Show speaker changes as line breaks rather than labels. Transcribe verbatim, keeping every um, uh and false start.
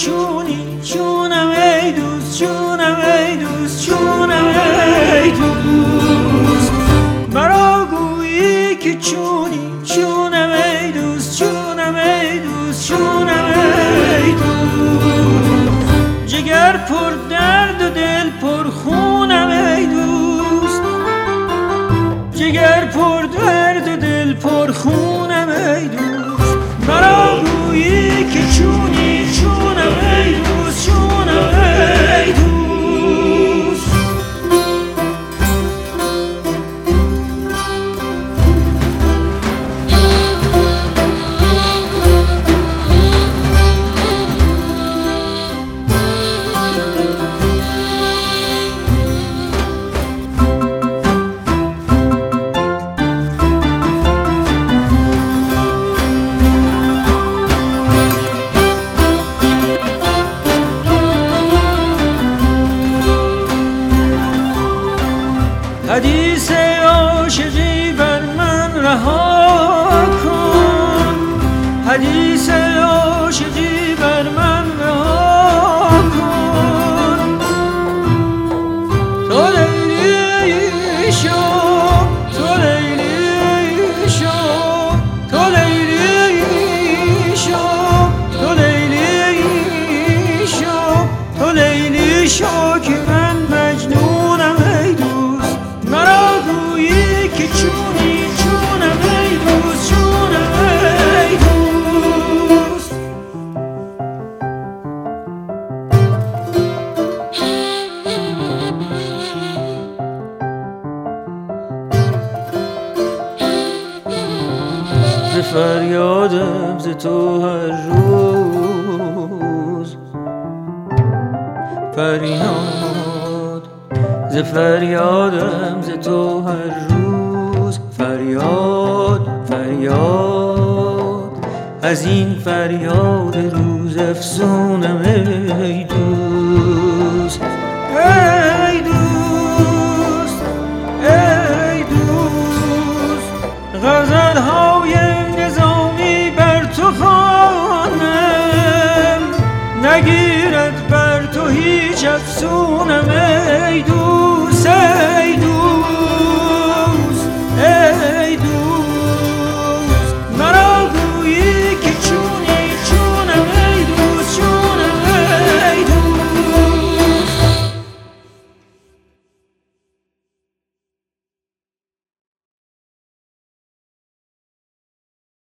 چونی چونم ای دوست، چونم ای دوست، چونم ای دوست. مرا گویی که چونی چونم ای دوست، چونم ای دوست، چونم ای دوست. جگر پر درد و دل پر خونم ای دوست، جگر پر درد و دل پر خونم ای دوست. مرا گویی که چونی چونم ای دوست، چونم ای دوست. حدیث عاشقی بر من رها کن، حدیث عاشقی بر من رها کن. تو لیلی شو، تو لیلی شو، تو لیلی شو، تو لیلی شو، تو لیلی شو که من مجنونم ای دوست. مرا گویی که چونی چونم ای دوست، چونم ای دوست. ز فریادم ز تو هر روز فریاد، ز فریادم ز تو هر روز فریاد، فریاد. از این فریاد روز افسونم ای دوست، ای دوست، ای دوست. غزل‌های نظامی بر تو خوانم، نگیرد بر تو هیچ افسونم ای دوست، ای دوست.